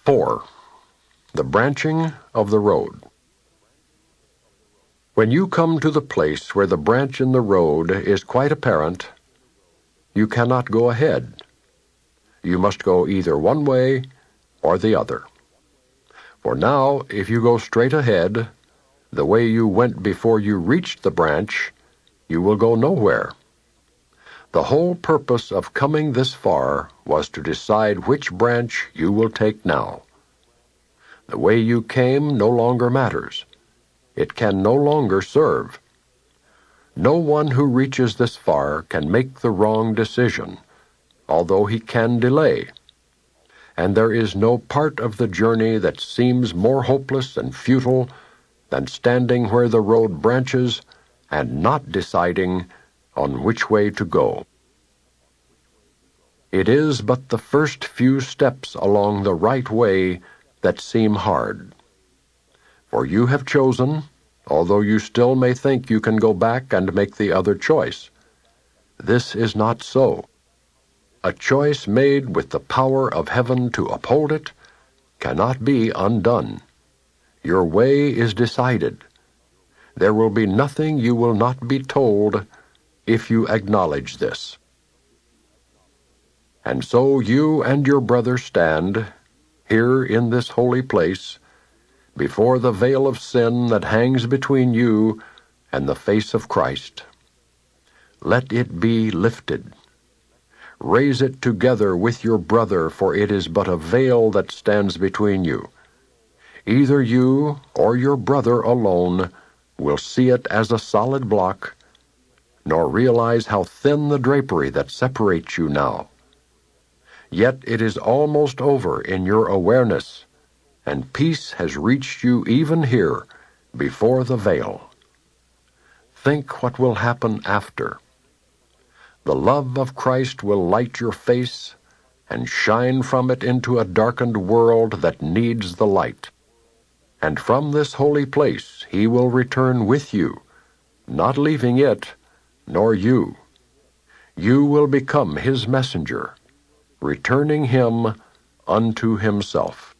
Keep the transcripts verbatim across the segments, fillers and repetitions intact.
four. The branching of the road. When you come to the place where the branch in the road is quite apparent, you cannot go ahead. You must go either one way or the other. For now, if you go straight ahead, the way you went before you reached the branch, you will go nowhere. The whole purpose of coming this far was to decide which branch you will take now. The way you came no longer matters. It can no longer serve. No one who reaches this far can make the wrong decision, although he can delay. And there is no part of the journey that seems more hopeless and futile than standing where the road branches and not deciding on which way to go. It is but the first few steps along the right way that seem hard. For you have chosen, although you still may think you can go back and make the other choice. This is not so. A choice made with the power of heaven to uphold it cannot be undone. Your way is decided. There will be nothing you will not be told if you acknowledge this. And so you and your brother stand, here in this holy place, before the veil of sin that hangs between you and the face of Christ. Let it be lifted. Raise it together with your brother, for it is but a veil that stands between you. Either you or your brother alone will see it as a solid block, nor realize how thin the drapery that separates you now. Yet it is almost over in your awareness, and peace has reached you even here, before the veil. Think what will happen after. The love of Christ will light your face and shine from it into a darkened world that needs the light. And from this holy place he will return with you, not leaving it, nor you. You will become his messenger, returning him unto himself.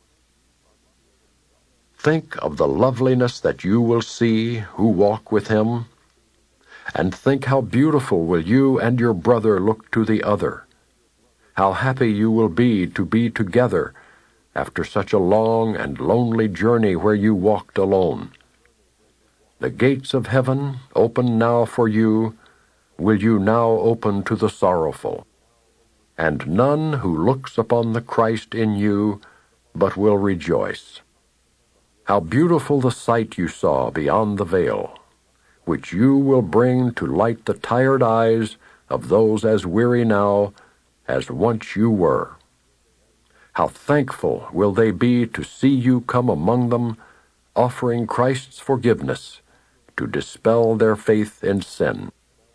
Think of the loveliness that you will see who walk with him, and think how beautiful will you and your brother look to the other. How happy you will be to be together after such a long and lonely journey where you walked alone. The gates of heaven, open now for you, will you now open to the sorrowful, and none who looks upon the Christ in you but will rejoice. How beautiful the sight you saw beyond the veil, which you will bring to light the tired eyes of those as weary now as once you were. How thankful will they be to see you come among them, offering Christ's forgiveness to dispel their faith in sin.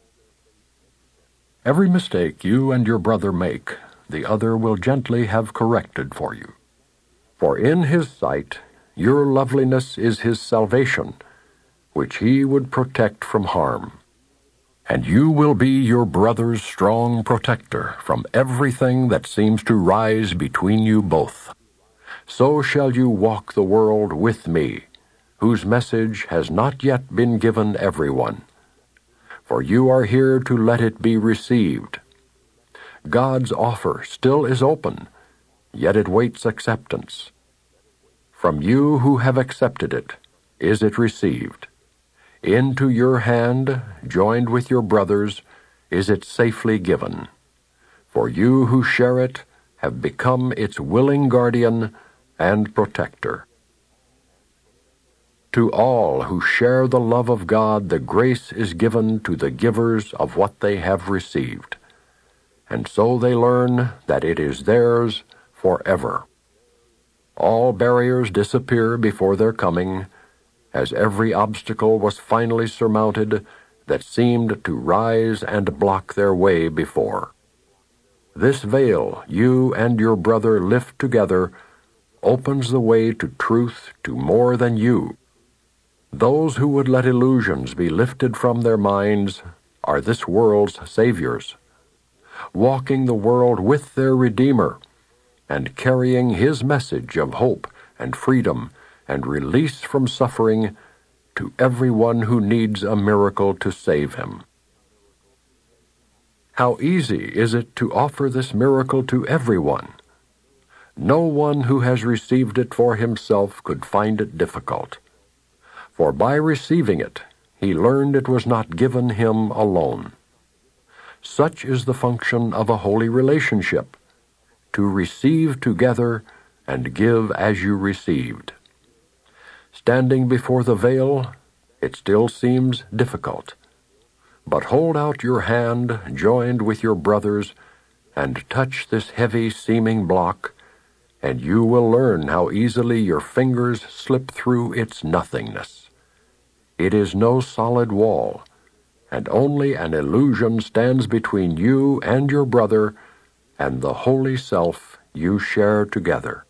Every mistake you and your brother make, the other will gently have corrected for you. For in his sight, your loveliness is his salvation, which he would protect from harm. And you will be your brother's strong protector from everything that seems to rise between you both. So shall you walk the world with me, whose message has not yet been given everyone. For you are here to let it be received. God's offer still is open, yet it waits acceptance. From you who have accepted it, is it received. Into your hand, joined with your brothers, is it safely given. For you who share it have become its willing guardian and protector. To all who share the love of God, the grace is given to the givers of what they have received, and so they learn that it is theirs forever. All barriers disappear before their coming, as every obstacle was finally surmounted that seemed to rise and block their way before. This veil you and your brother lift together opens the way to truth to more than you. Those who would let illusions be lifted from their minds are this world's saviors, walking the world with their Redeemer, and carrying his message of hope and freedom and release from suffering to everyone who needs a miracle to save him. How easy is it to offer this miracle to everyone? No one who has received it for himself could find it difficult. For by receiving it, he learned it was not given him alone. Such is the function of a holy relationship, to receive together and give as you received. Standing before the veil, it still seems difficult. But hold out your hand, joined with your brothers, and touch this heavy-seeming block, and you will learn how easily your fingers slip through its nothingness. It is no solid wall, and only an illusion stands between you and your brother and the holy self you share together.